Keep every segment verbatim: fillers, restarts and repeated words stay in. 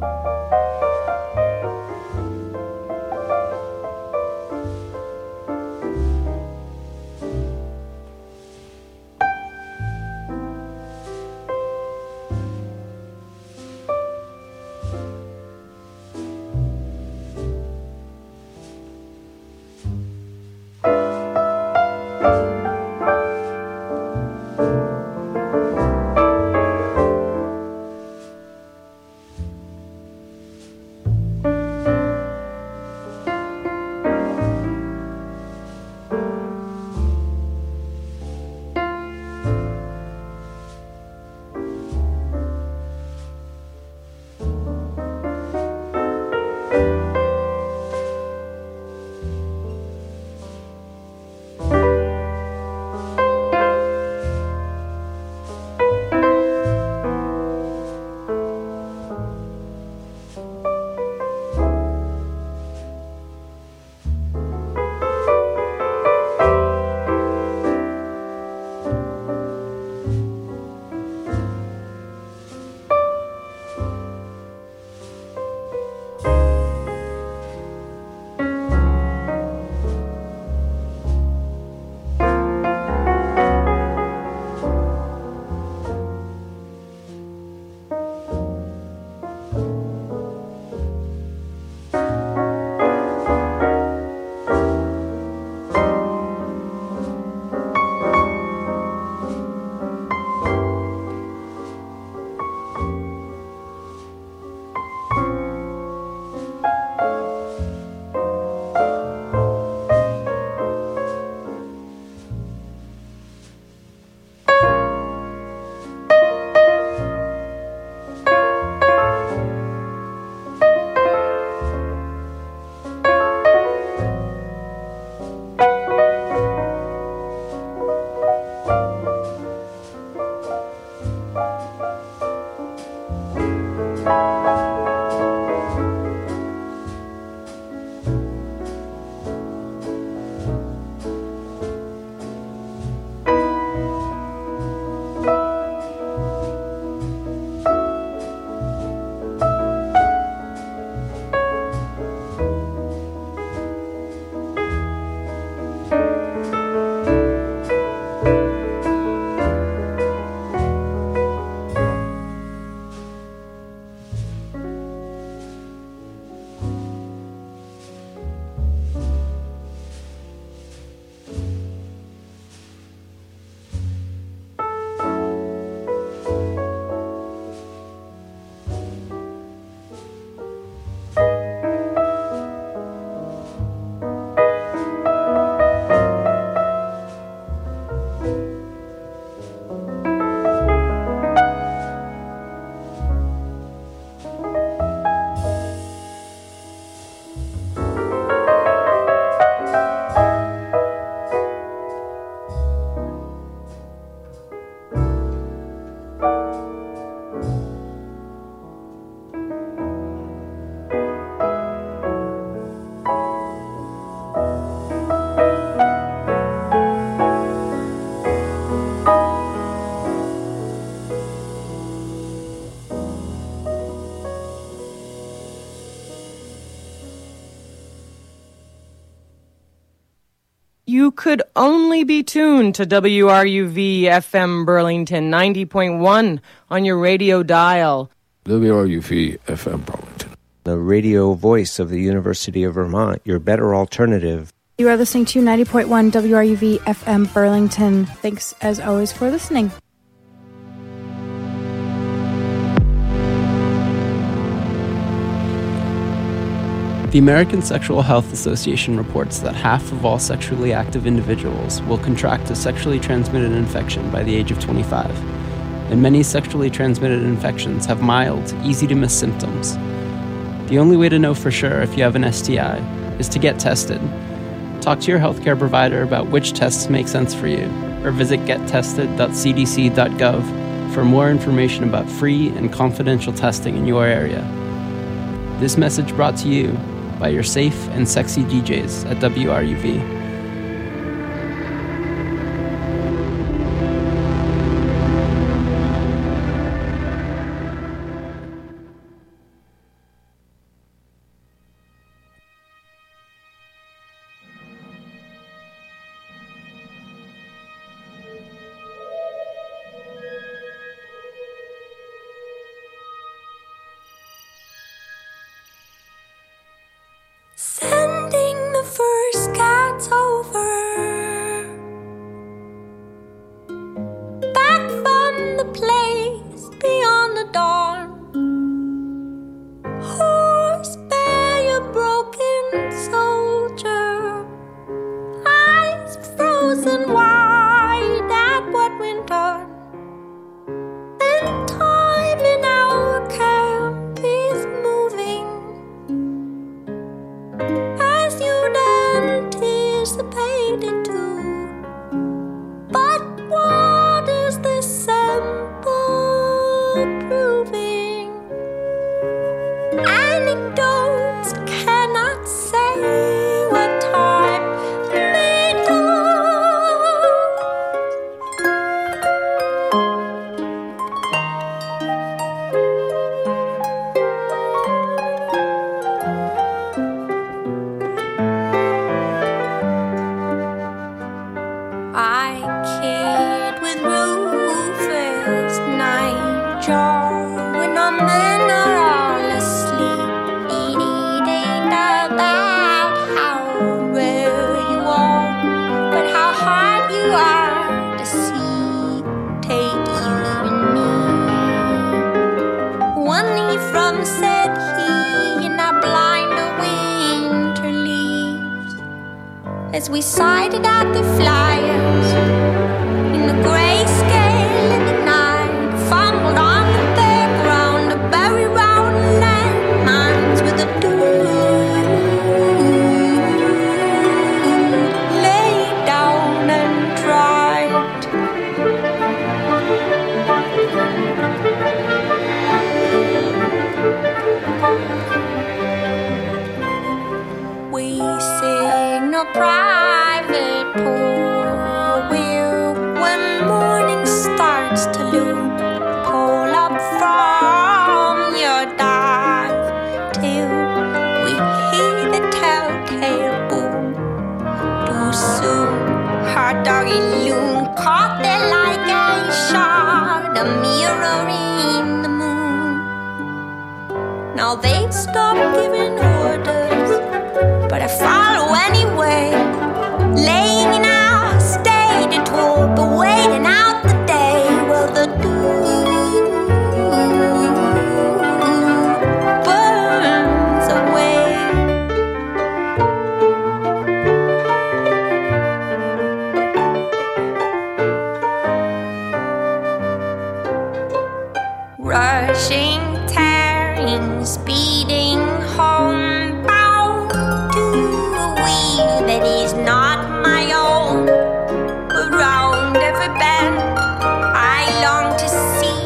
You could only be tuned to W R U V F M Burlington ninety point one on your radio dial. W R U V F M Burlington, the radio voice of the University of Vermont, your better alternative. You are listening to ninety point one W R U V F M Burlington. Thanks, as always, for listening. The American Sexual Health Association reports that half of all sexually active individuals will contract a sexually transmitted infection by the age of twenty-five, and many sexually transmitted infections have mild, easy-to-miss symptoms. The only way to know for sure if you have an S T I is to get tested. Talk to your healthcare provider about which tests make sense for you, or visit get tested dot c d c dot gov for more information about free and confidential testing in your area. This message brought to you by your safe and sexy D Js at W R U V. as we sighted out the flyers in the grayscale in the night, fumbled on the background, a berry round landmines with a dude lay down and tried. We sing a private pool wheel when morning starts to loop. Pull up from your dive till we hear the telltale boom. Too soon, hard doggy loon caught there like a shard, a mirror in the moon. Now they've stopped giving orders, but I follow anyway, laying in our stated tool, but waiting out the day. Well, the dew burns away. Rushing, tearing, speeding home, that is not my own. Around every bend I long to see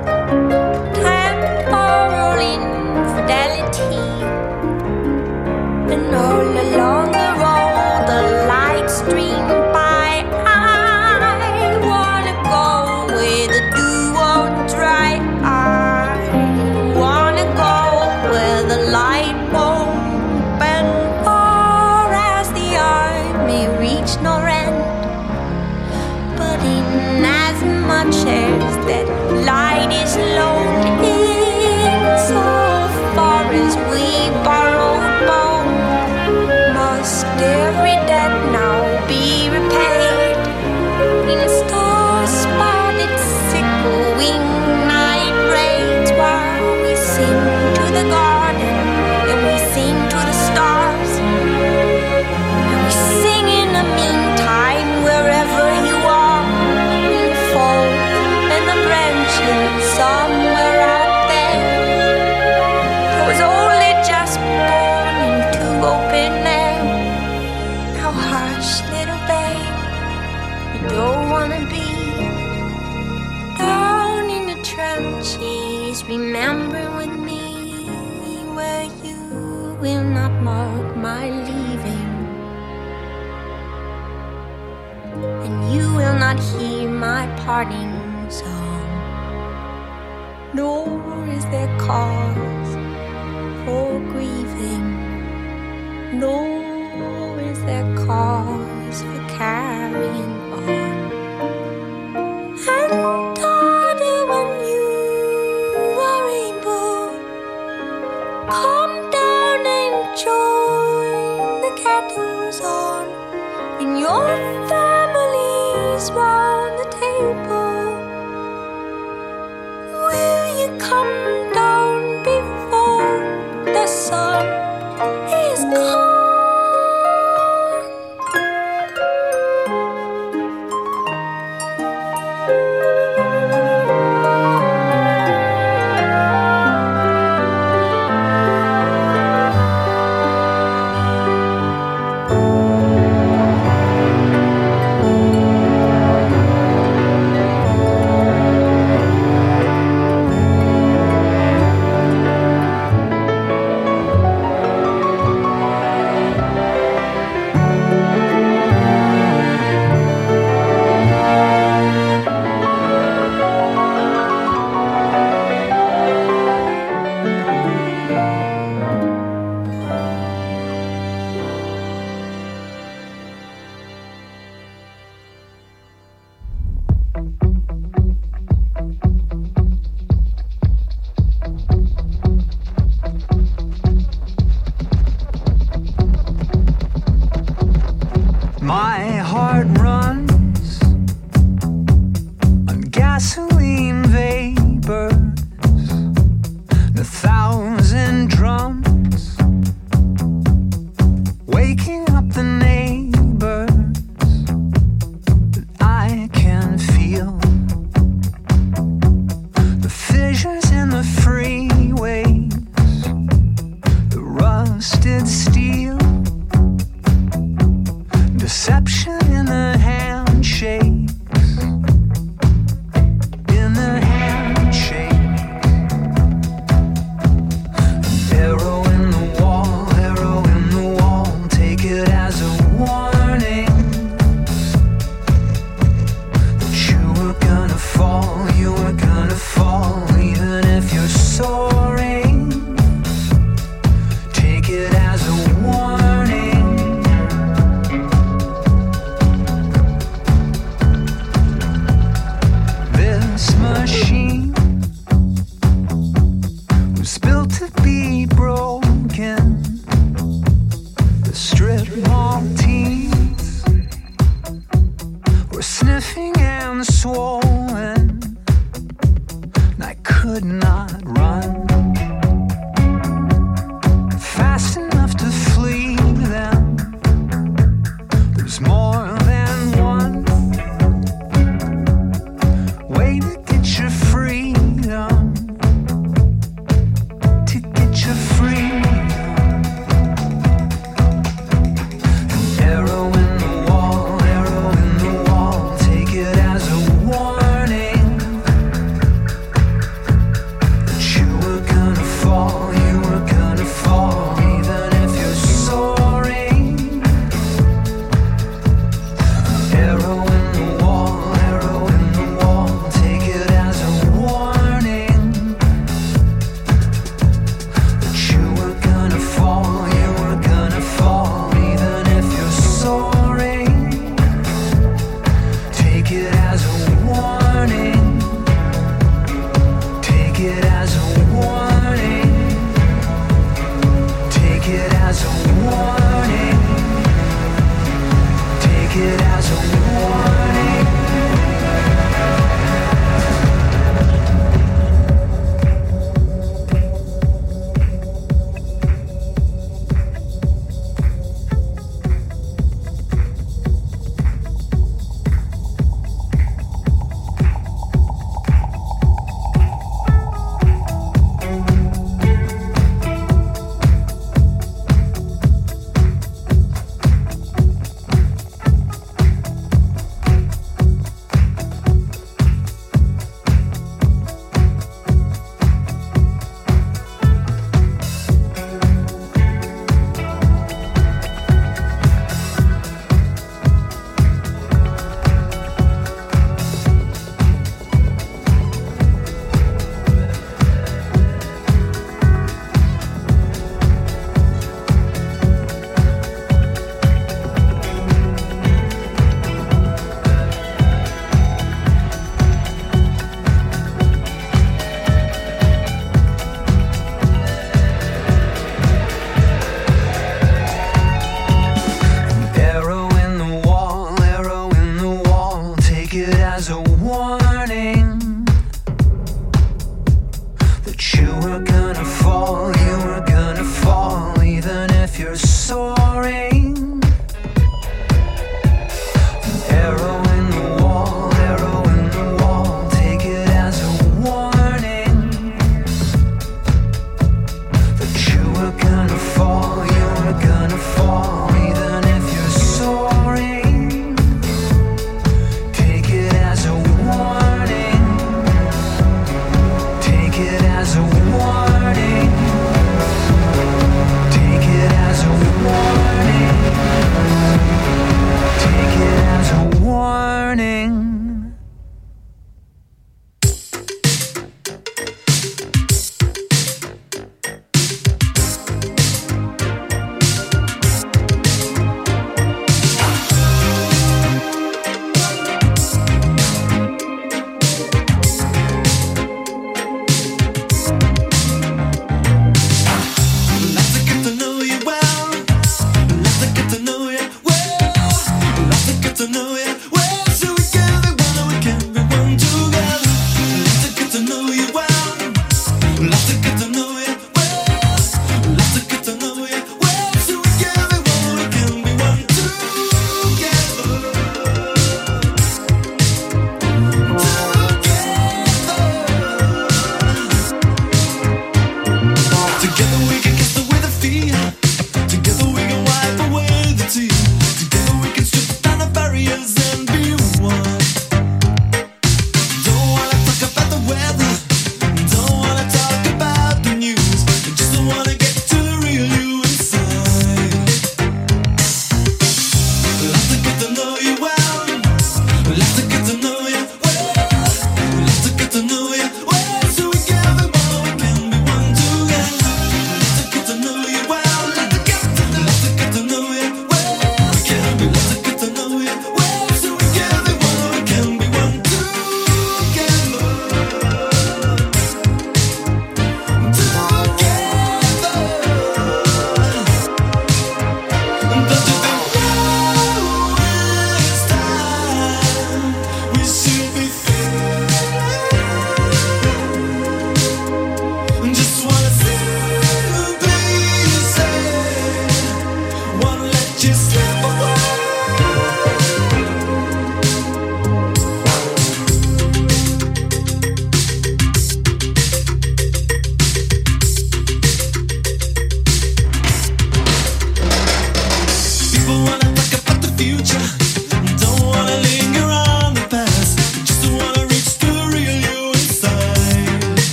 temporal infidelity, and all along the road the lights stream by. I wanna go where the dew won't dry. I wanna go where the light won't bend, reach nor end. But in as much as that light is lonely, in so far as we borrowed bone, must every debt now be repaid. In star-spotted sickle wing night raids, while we sing to the garden and we sing to the stars, and we sing in the meantime wherever you are, in the fall and the branches somewhere out there. I was only just born into open air. Now hush, little babe, you don't wanna be down in the trenches. Remember with me where you will not mark my leaving, and you will not hear my parting song. Nor is there cause for grieving, nor is there cause for carrying on. And daughter, when you are able, come down and join the kettles on in your families round the table. Will you come down before the sun is gone? be broke.